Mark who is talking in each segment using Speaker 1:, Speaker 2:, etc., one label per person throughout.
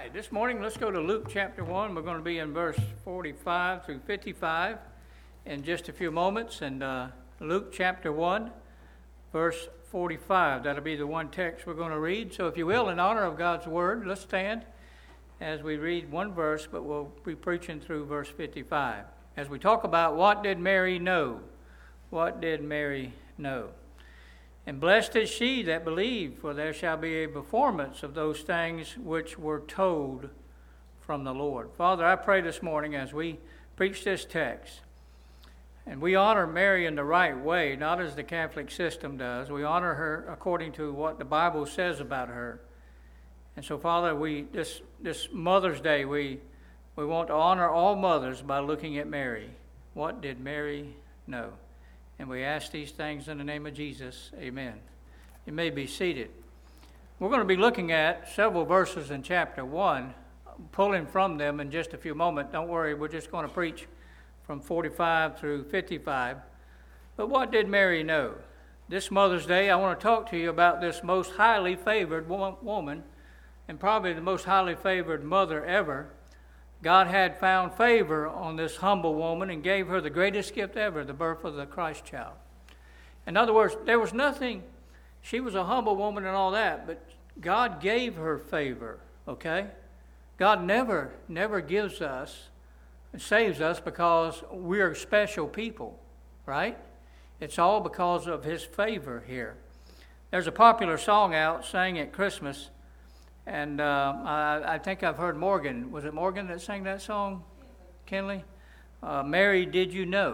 Speaker 1: right, this morning let's go to Luke chapter 1. We're going to be in verse 45 through 55 in just a few moments. And Luke chapter 1, verse 45. That'll be the one text we're going to read. So if you will, in honor of God's word, let's stand as we read one verse, but we'll be preaching through verse 55. As we talk about what did Mary know? What did Mary know? And blessed is she that believed, for there shall be a performance of those things which were told from the Lord. Father, I pray this morning as we preach this text, and we honor Mary in the right way, not as the Catholic system does. We honor her according to what the Bible says about her. And so, Father, this Mother's Day, we want to honor all mothers by looking at Mary. What did Mary know? And we ask these things in the name of Jesus. Amen. You may be seated. We're going to be looking at several verses in chapter 1, pulling from them in just a few moments. Don't worry, we're just going to preach from 45 through 55. But what did Mary know? This Mother's Day, I want to talk to you about this most highly favored woman, and probably the most highly favored mother ever. God had found favor on this humble woman and gave her the greatest gift ever, the birth of the Christ child. In other words, there was nothing, she was a humble woman and all that, but God gave her favor, okay? God never gives us and saves us because we're special people, right? It's all because of his favor here. There's a popular song out sang at Christmas, and I think I've heard Morgan. Was it Morgan that sang that song? Kinley? Mary, did you know?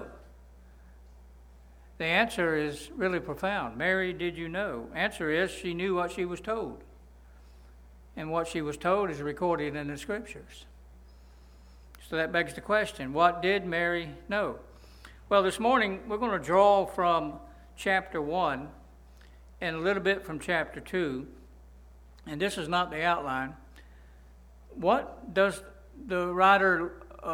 Speaker 1: The answer is really profound. Mary, did you know? Answer is she knew what she was told. And what she was told is recorded in the Scriptures. So that begs the question, what did Mary know? Well, this morning we're going to draw from chapter 1 and a little bit from chapter 2. And this is not the outline. What does the writer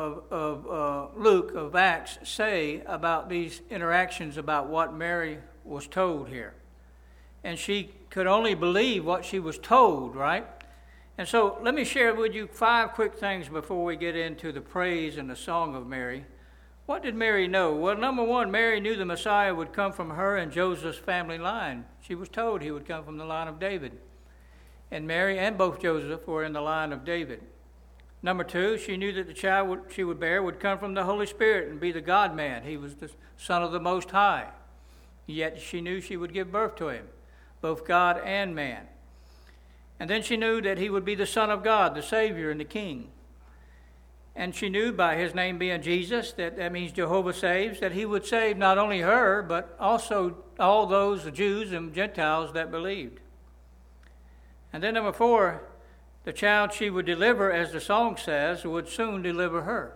Speaker 1: of Luke, of Acts, say about these interactions about what Mary was told here? And she could only believe what she was told, right? And so let me share with you 5 quick things before we get into the praise and the song of Mary. What did Mary know? Well, number one, Mary knew the Messiah would come from her and Joseph's family line. She was told he would come from the line of David. And Mary and both Joseph were in the line of David. Number 2, she knew that the child she would bear would come from the Holy Spirit and be the God-man. He was the Son of the Most High. Yet she knew she would give birth to him, both God and man. And then she knew that he would be the Son of God, the Savior and the King. And she knew by his name being Jesus, that means Jehovah saves, that he would save not only her, but also all those Jews and Gentiles that believed. And then number 4, the child she would deliver, as the song says, would soon deliver her.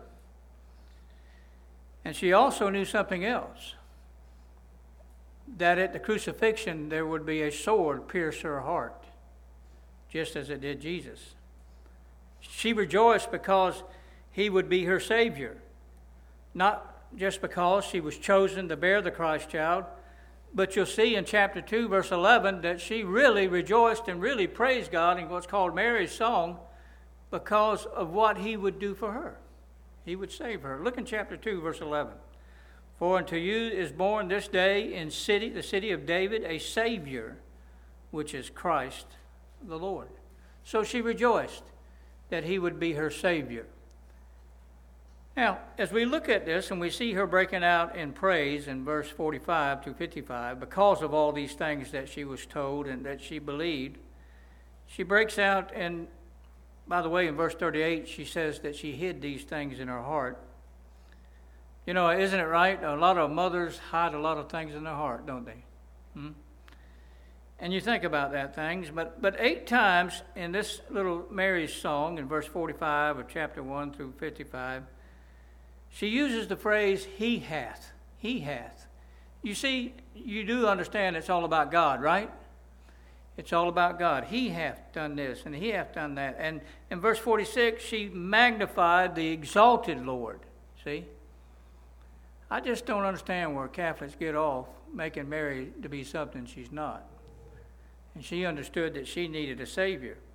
Speaker 1: And she also knew something else, that at the crucifixion there would be a sword pierce her heart, just as it did Jesus. She rejoiced because he would be her Savior, not just because she was chosen to bear the Christ child, but you'll see in chapter 2, verse 11, that she really rejoiced and really praised God in what's called Mary's song because of what he would do for her. He would save her. Look in chapter 2, verse 11. For unto you is born this day in the city of David, a Savior, which is Christ the Lord. So she rejoiced that he would be her Savior. Now, as we look at this and we see her breaking out in praise in verse 45 to 55, because of all these things that she was told and that she believed, she breaks out, and by the way, in verse 38, she says that she hid these things in her heart. You know, isn't it right? A lot of mothers hide a lot of things in their heart, don't they? And you think about that things, but 8 times in this little Mary's song, in verse 45 of chapter 1 through 55, she uses the phrase, he hath. He hath. You see, you do understand it's all about God, right? It's all about God. He hath done this and he hath done that. And in verse 46, she magnified the exalted Lord. See? I just don't understand where Catholics get off making Mary to be something she's not. And she understood that she needed a Savior.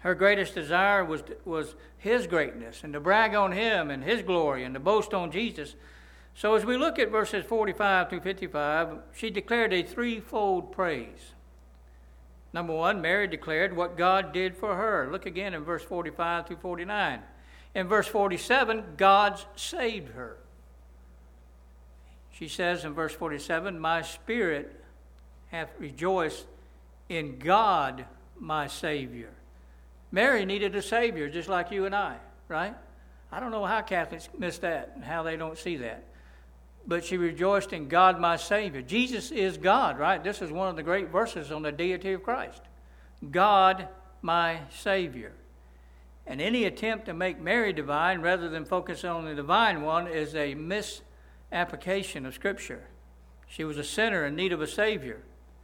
Speaker 1: Her greatest desire was his greatness and to brag on him and his glory and to boast on Jesus. So as we look at verses 45 through 55, she declared a threefold praise. Number one, Mary declared what God did for her. Look again in verse 45 through 49. In verse 47, God saved her. She says in verse 47, my spirit hath rejoiced in God my Savior. Mary needed a Savior just like you and I, right? I don't know how Catholics miss that and how they don't see that. But she rejoiced in God my Savior. Jesus is God, right? This is one of the great verses on the deity of Christ. God my Savior. And any attempt to make Mary divine rather than focus on the divine one is a misapplication of Scripture. She was a sinner in need of a Savior.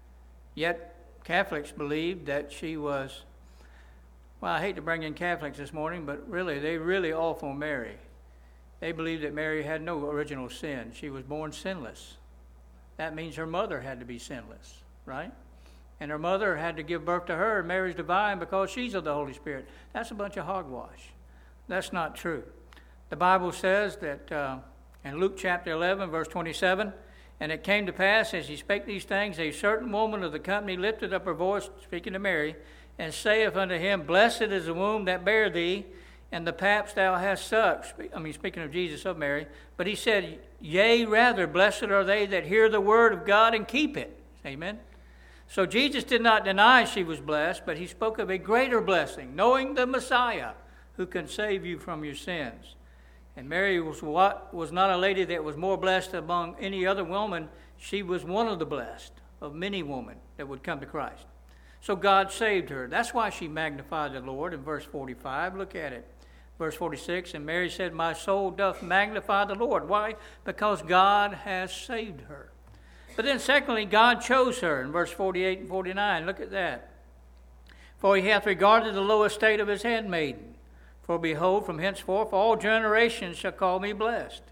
Speaker 1: Yet Catholics believed that she was, well, I hate to bring in Catholics this morning, but they really awful Mary. They believed that Mary had no original sin. She was born sinless. That means her mother had to be sinless, right? And her mother had to give birth to her, and Mary's divine because she's of the Holy Spirit. That's a bunch of hogwash. That's not true. The Bible says that in Luke chapter 11, verse 27, and it came to pass, as he spake these things, a certain woman of the company lifted up her voice, speaking to Mary, and saith unto him, blessed is the womb that bare thee, and the paps thou hast sucked. Speaking of Jesus, of Mary. But he said, yea, rather, blessed are they that hear the word of God and keep it. Amen. So Jesus did not deny she was blessed, but he spoke of a greater blessing, knowing the Messiah who can save you from your sins. And Mary was not a lady that was more blessed among any other woman. She was one of the blessed of many women that would come to Christ. So God saved her. That's why she magnified the Lord in verse 45. Look at it. Verse 46, and Mary said, my soul doth magnify the Lord. Why? Because God has saved her. But then secondly, God chose her in verse 48 and 49. Look at that. For he hath regarded the low estate of his handmaiden. For behold, from henceforth all generations shall call me blessed.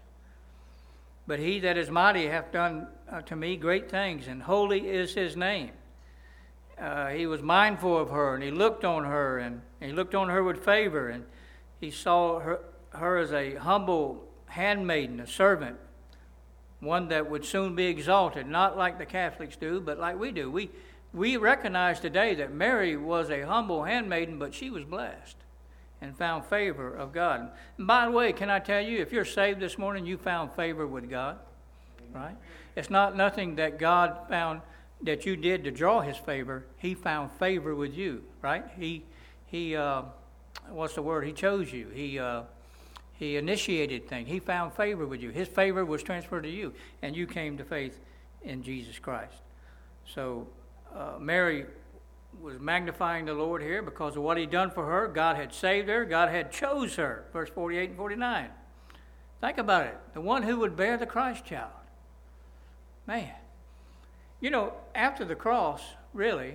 Speaker 1: But he that is mighty hath done to me great things, and holy is his name. He was mindful of her, and he looked on her, and he looked on her with favor, and he saw her as a humble handmaiden, a servant, one that would soon be exalted, not like the Catholics do, but like we do. We recognize today that Mary was a humble handmaiden, but she was blessed and found favor of God. And by the way, can I tell you, if you're saved this morning, you found favor with God, right? It's not nothing that God found that you did to draw his favor. He found favor with you, right? He what's the word? He chose you. He initiated things. He found favor with you. His favor was transferred to you, and you came to faith in Jesus Christ. So Mary was magnifying the Lord here because of what he'd done for her. God had saved her. God had chose her. Verse 48 and 49. Think about it. The one who would bear the Christ child. Man. You know, after the cross, really,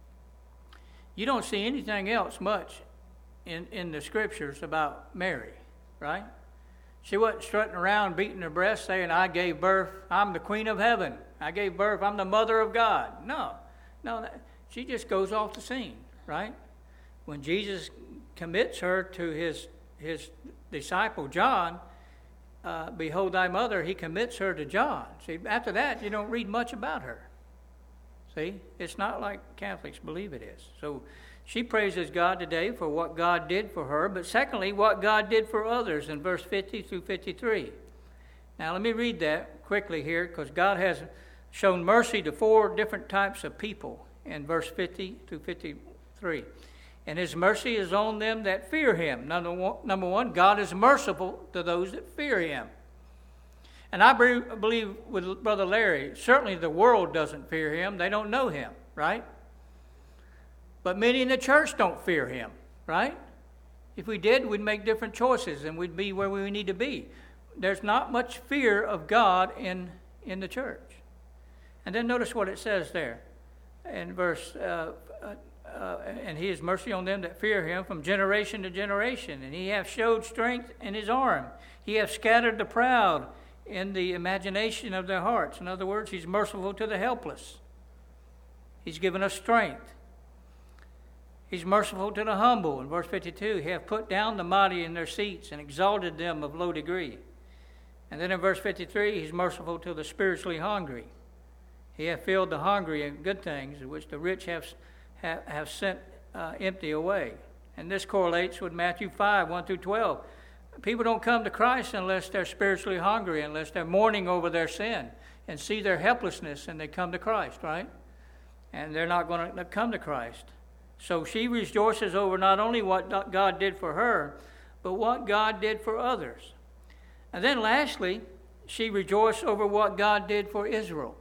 Speaker 1: you don't see anything else much in the Scriptures about Mary, right? She wasn't strutting around beating her breast saying, I gave birth, I'm the queen of heaven. I gave birth, I'm the mother of God. No, she just goes off the scene, right? When Jesus commits her to his disciple John, behold thy mother, he commits her to John. See, after that, you don't read much about her. See, it's not like Catholics believe it is. So she praises God today for what God did for her, but secondly, what God did for others in verse 50 through 53. Now, let me read that quickly here, because God has shown mercy to 4 different types of people in verse 50 through 53. And his mercy is on them that fear him. Number one, God is merciful to those that fear him. And I believe with Brother Larry, certainly the world doesn't fear him. They don't know him, right? But many in the church don't fear him, right? If we did, we'd make different choices and we'd be where we need to be. There's not much fear of God in the church. And then notice what it says there in verse, and he has mercy on them that fear him from generation to generation. And he hath showed strength in his arm. He hath scattered the proud in the imagination of their hearts. In other words, he's merciful to the helpless. He's given us strength. He's merciful to the humble. In verse 52, he hath put down the mighty in their seats and exalted them of low degree. And then in verse 53, he's merciful to the spiritually hungry. He hath filled the hungry in good things, which the rich have sent empty away. And this correlates with Matthew 5, 1 through 12. People don't come to Christ unless they're spiritually hungry, unless they're mourning over their sin and see their helplessness, and they come to Christ, right? And they're not going to come to Christ. So she rejoices over not only what God did for her, but what God did for others. And then lastly, she rejoiced over what God did for Israel.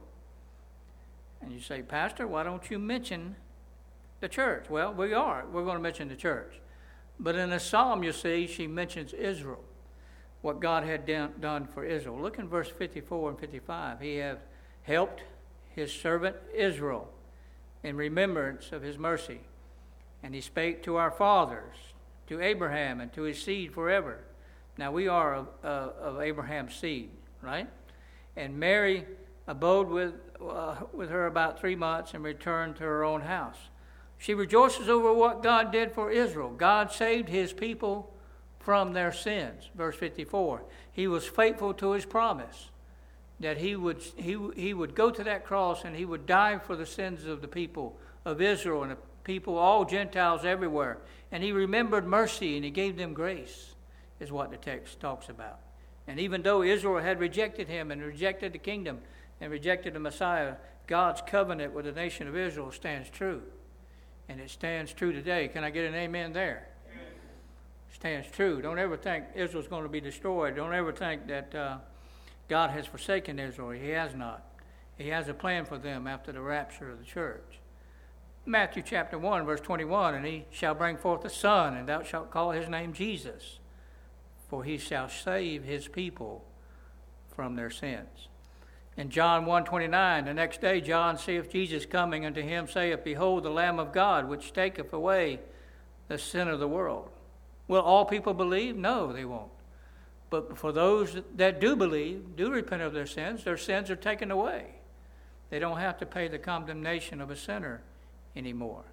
Speaker 1: And you say, Pastor, why don't you mention the church? Well, we're going to mention the church. But in the psalm, you see, she mentions Israel, what God had done for Israel. Look in verse 54 and 55. He hath helped his servant Israel in remembrance of his mercy. And he spake to our fathers, to Abraham, and to his seed forever. Now we are of Abraham's seed, right? And Mary abode with her about 3 months and returned to her own house. She rejoices over what God did for Israel. God saved his people from their sins. Verse 54. He was faithful to his promise that he would go to that cross and he would die for the sins of the people of Israel and the people, all Gentiles everywhere. And he remembered mercy and he gave them grace, is what the text talks about. And even though Israel had rejected him and rejected the kingdom and rejected the Messiah, God's covenant with the nation of Israel stands true. And it stands true today. Can I get an amen there? Amen. Stands true. Don't ever think Israel's going to be destroyed. Don't ever think that God has forsaken Israel. He has not. He has a plan for them after the rapture of the church. Matthew chapter 1, verse 21, and he shall bring forth a son, and thou shalt call his name Jesus, for he shall save his people from their sins. In John 1:29, the next day John seeth Jesus coming unto him, saith, Behold, the Lamb of God, which taketh away the sin of the world. Will all people believe? No, they won't. But for those that do believe, do repent of their sins are taken away. They don't have to pay the condemnation of a sinner anymore.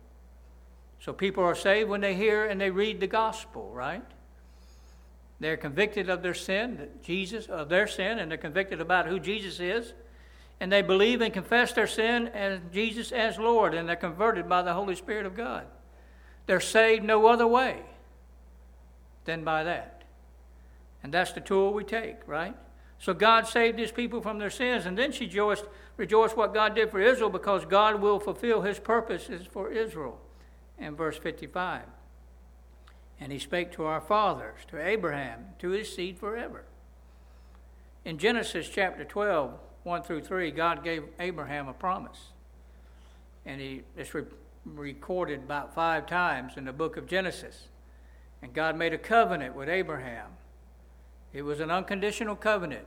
Speaker 1: So people are saved when they hear and they read the gospel, right? They're convicted of their sin, and they're convicted about who Jesus is. And they believe and confess their sin and Jesus as Lord, and they're converted by the Holy Spirit of God. They're saved no other way than by that. And that's the tool we take, right? So God saved his people from their sins, and then she rejoiced what God did for Israel, because God will fulfill his purposes for Israel. In verse 55. And he spake to our fathers, to Abraham, to his seed forever. In Genesis chapter 12, 1 through 3, God gave Abraham a promise. And it's recorded about 5 times in the book of Genesis. And God made a covenant with Abraham. It was an unconditional covenant.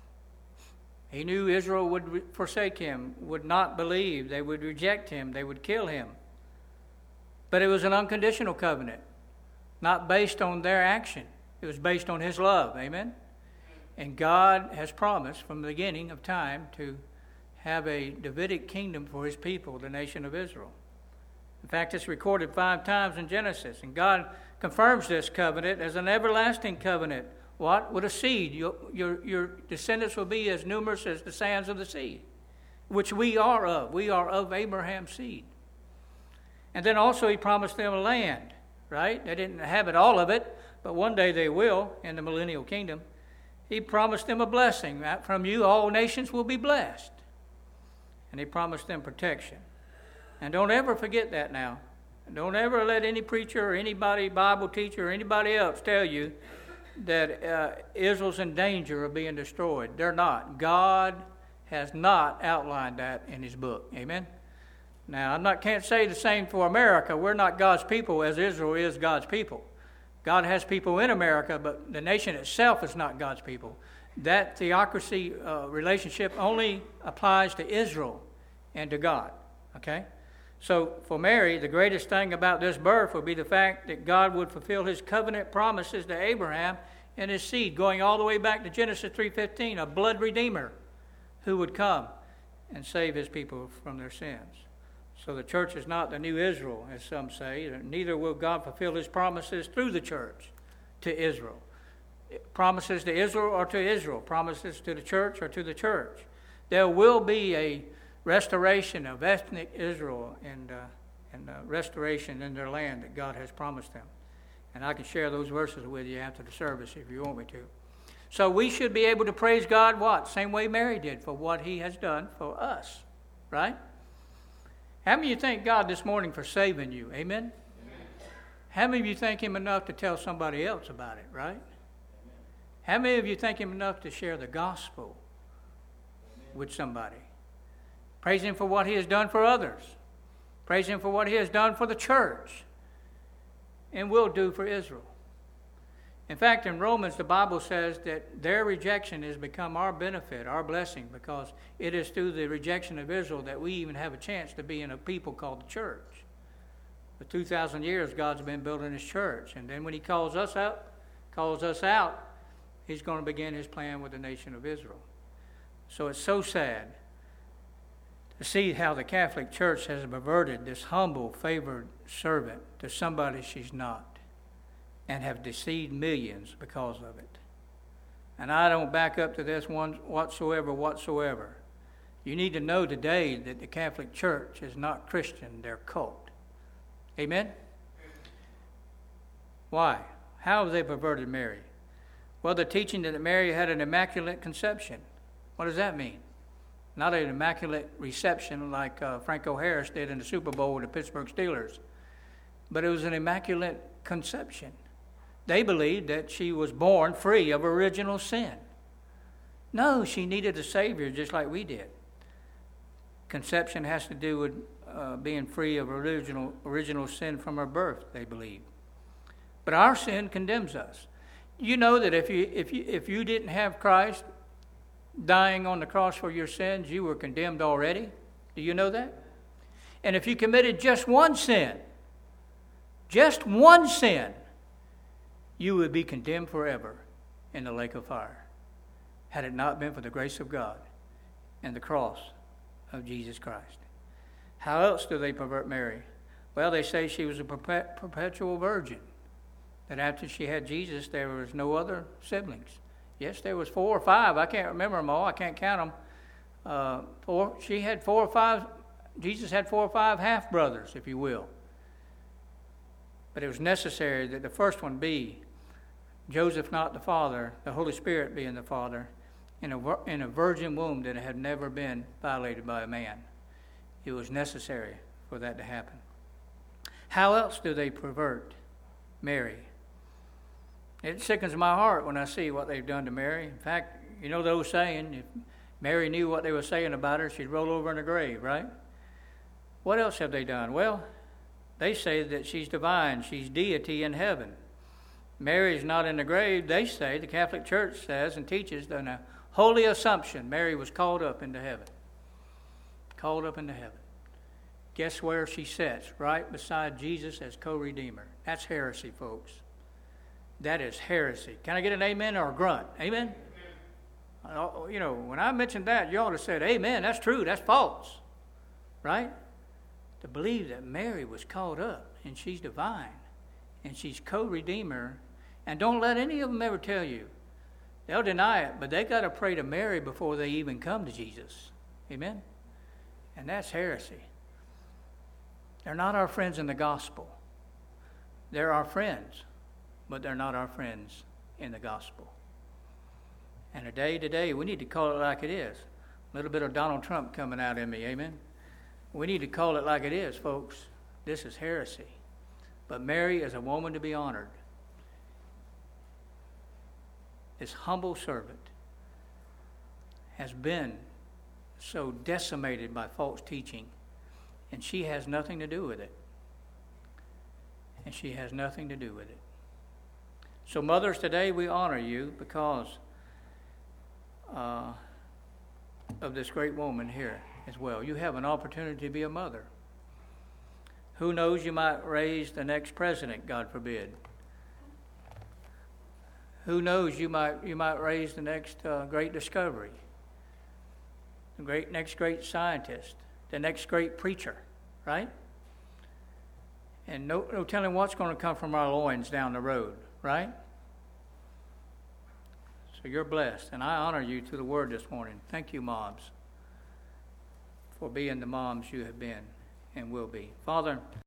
Speaker 1: He knew Israel would forsake him, would not believe, they would reject him, they would kill him. But it was an unconditional covenant. Not based on their action. It was based on his love. Amen? And God has promised from the beginning of time to have a Davidic kingdom for his people, the nation of Israel. In fact, it's recorded 5 times in Genesis. And God confirms this covenant as an everlasting covenant. What? With a seed. Your descendants will be as numerous as the sands of the sea, which we are of. We are of Abraham's seed. And then also he promised them a land. Right? They didn't inhabit all of it, but one day they will in the millennial kingdom. He promised them a blessing. From you all nations will be blessed. And he promised them protection. And don't ever forget that now. Don't ever let any preacher or anybody, Bible teacher or anybody else tell you that Israel's in danger of being destroyed. They're not. God has not outlined that in his book. Amen? Now, can't say the same for America. We're not God's people as Israel is God's people. God has people in America, but the nation itself is not God's people. That theocracy relationship only applies to Israel and to God. Okay? So for Mary, the greatest thing about this birth would be the fact that God would fulfill his covenant promises to Abraham and his seed, going all the way back to Genesis 3:15, a blood redeemer who would come and save his people from their sins. So the church is not the new Israel, as some say. Neither will God fulfill his promises through the church to Israel. Promises to Israel or to Israel. Promises to the church or to the church. There will be a restoration of ethnic Israel and restoration in their land that God has promised them. And I can share those verses with you after the service if you want me to. So we should be able to praise God what? Same way Mary did for what he has done for us. Right? How many of you thank God this morning for saving you? Amen? Amen. How many of you thank him enough to tell somebody else about it? Right? Amen. How many of you thank him enough to share the gospel with somebody? Praise him for what he has done for others. Praise him for what he has done for the church and will do for Israel. In fact, in Romans, the Bible says that their rejection has become our benefit, our blessing, because it is through the rejection of Israel that we even have a chance to be in a people called the church. For 2,000 years, God's been building his church. And then when he calls us out, he's going to begin his plan with the nation of Israel. So it's so sad to see how the Catholic Church has perverted this humble, favored servant to somebody she's not, and have deceived millions because of it. And I don't back up to this one whatsoever. You need to know today that the Catholic Church is not Christian, they're cult. Amen? Why? How have they perverted Mary? Well, they're teaching that Mary had an immaculate conception. What does that mean? Not an immaculate reception like Franco Harris did in the Super Bowl with the Pittsburgh Steelers, but it was an immaculate conception. They believed that she was born free of original sin. No, she needed a Savior just like we did. Conception has to do with being free of original sin from her birth, they believe. But our sin condemns us. You know that if you didn't have Christ dying on the cross for your sins, you were condemned already. Do you know that? And if you committed just one sin, you would be condemned forever in the lake of fire, had it not been for the grace of God and the cross of Jesus Christ. How else do they pervert Mary? Well, they say she was a perpetual virgin, that after she had Jesus, there was no other siblings. Yes, there was 4 or 5. I can't remember them all. I can't count them. She had 4 or 5. Jesus had 4 or 5 half-brothers, if you will. But it was necessary that the first one be Joseph, not the father, the Holy Spirit being the father, in a virgin womb that had never been violated by a man. It was necessary for that to happen. How else do they pervert Mary? It sickens my heart when I see what they've done to Mary. In fact, you know the old saying, if Mary knew what they were saying about her, she'd roll over in her grave, right? What else have they done? Well, they say that she's divine, she's deity in heaven. Mary's not in the grave. They say, the Catholic Church says and teaches that in a holy assumption, Mary was called up into heaven. Called up into heaven. Guess where she sits? Right beside Jesus as co-redeemer. That's heresy, folks. That is heresy. Can I get an amen or a grunt? Amen? You know, when I mentioned that, you ought to said, amen, that's true, that's false. Right? To believe that Mary was called up and she's divine and she's co-redeemer. And don't let any of them ever tell you. They'll deny it, but they got to pray to Mary before they even come to Jesus. Amen? And that's heresy. They're not our friends in the gospel. They're our friends, but they're not our friends in the gospel. And today, we need to call it like it is. A little bit of Donald Trump coming out in me, amen? We need to call it like it is, folks. This is heresy. But Mary is a woman to be honored. This humble servant has been so decimated by false teaching, and she has nothing to do with it. And she has nothing to do with it. So mothers, today we honor you because of this great woman here as well. You have an opportunity to be a mother. Who knows, you might raise the next president, God forbid. Who knows, you might raise the next great discovery, the next great scientist, the next great preacher, right? And no telling what's going to come from our loins down the road, right? So you're blessed, and I honor you through the word this morning. Thank you, moms, for being the moms you have been and will be. Father,